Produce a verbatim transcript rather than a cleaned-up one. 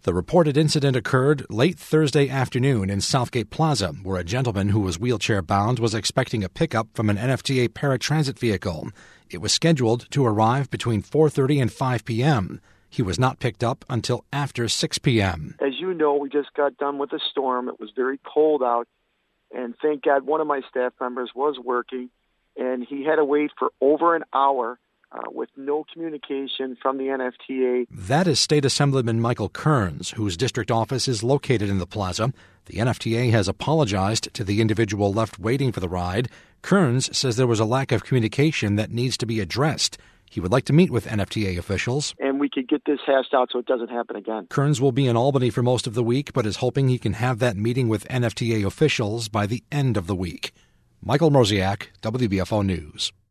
The reported incident occurred late Thursday afternoon in Southgate Plaza, where a gentleman who was wheelchair-bound was expecting a pickup from an N F T A paratransit vehicle. It was scheduled to arrive between four thirty and five p.m. He was not picked up until after six p.m. As you know, we just got done with a storm. It was very cold out, and thank God one of my staff members was working, and he had to wait for over an hour Uh, with no communication from the N F T A. That is State Assemblyman Michael Kearns, whose district office is located in the plaza. The N F T A has apologized to the individual left waiting for the ride. Kearns says there was a lack of communication that needs to be addressed. He would like to meet with N F T A officials. And we could get this hashed out so it doesn't happen again. Kearns will be in Albany for most of the week, but is hoping he can have that meeting with N F T A officials by the end of the week. Michael Mrozek, W B F O News.